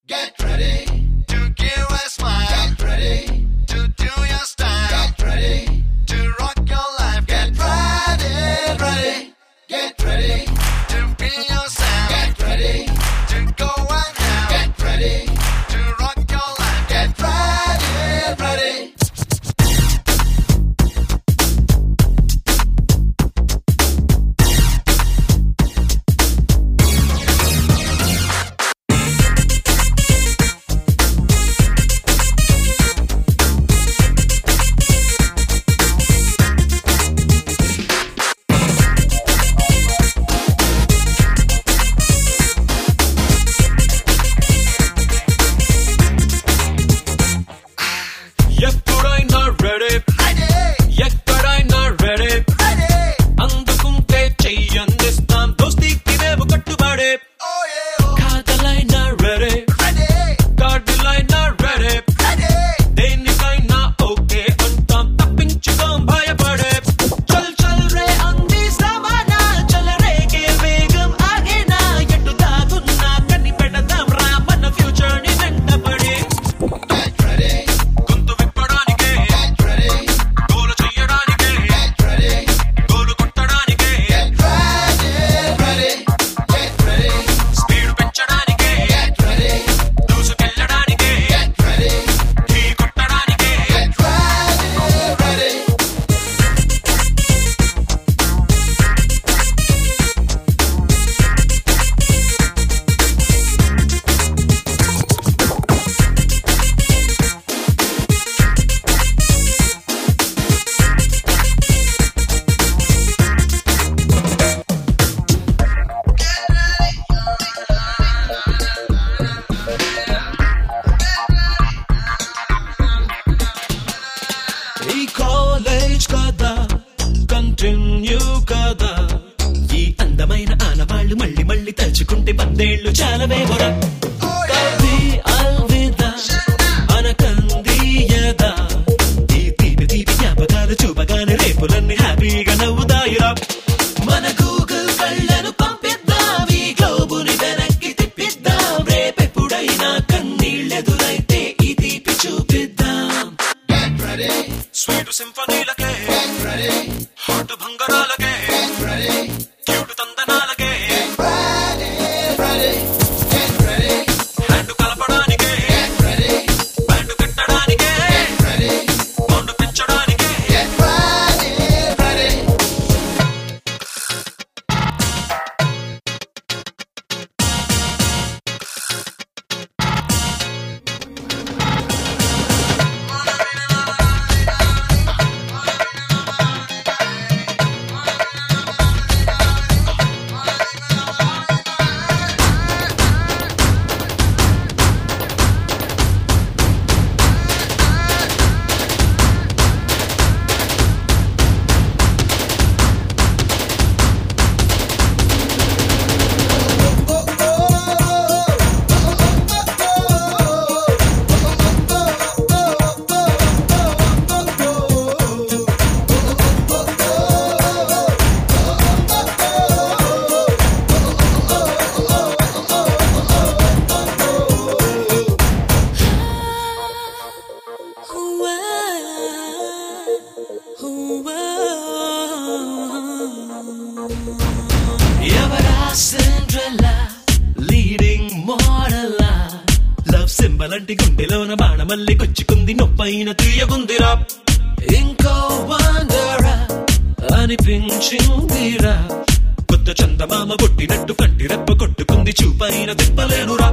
Get ready to give a smile. Get ready to do your style. Get ready to rock your life. Get ready, ready. Get ready to be yourself. Get ready to go and have. Get ready to rock your life. Get ready, ready. ఎప్పుడైనా ready ఎక్కడైనా ready అందుకుంటే చెయ్యందిస్తాం దోస్తీకి మేము కట్టుబడే కాదలైనా ready కార్డులైనా ready దేనికైనా ఓకే అంటాం తప్పించుకోం భయపడే చల్ చల్ రే అంది సమానా చల్ రేగే వేగం ఆగేనా ఎటు దాగున్నా కని పెడదాం రా మన ఫ్యూచర్ ని వెంటపడి Get ready, గొంతు విప్పడానికే గోలు చెయ్యడానికే గోలు కొట్టడానికే get ready, get ready, speed పెంచడానికే get ready, దూసుకెళ్ళడానికే get ready, ఢీ కొట్టడానికే get ready, ready. ఈ కాలేజ్ కదా కంటిన్యూ కదా ఈ అందమైన ఆనవాళ్ళు మళ్ళీ మళ్ళీ తలుచుకుంటే పద్దేళ్లు చాలవేమోరా కవి అల్విదా అనకంది యదా ఈ తీపి తీపి జ్ఞాపకాలు చూపగానే రేపులన్నీ హ్యాపీగా నవ్వుతాయిరా మన గూగుల్ కళ్ళను పంపిద్దాం ఈ గ్లోబుని వెనక్కి తిప్పిద్దాం రేపెప్పుడైనా కన్నీళ్ళెదురైతే ఈ తీపి చూపిద్దాం Get ready, స్వీటు సింఫనీలకే get ready, హాటు భంగరాలకే get ready, క్యూటు తందనాలకే ready, ready, get ready, hand కలపడానికే get ready, బ్యాండ్ కట్టడానికే ready, బౌండ్ పెంచడానికే get ready, ready. ఎవరా సిండ్రెల్లా లీడింగ్ మోడల్లా లవ్ సింబల్ అంటే గుండెలోన బాణమల్లి కొచ్చుకుంది నొప్పైన తీయగుందిరా ఇంకో వండరా అనిపించిందిరా కొత్త చందమామ కొట్టినట్టు కంటి రెప్ప కొట్టుకుంది చూపైన తిప్పలేనురా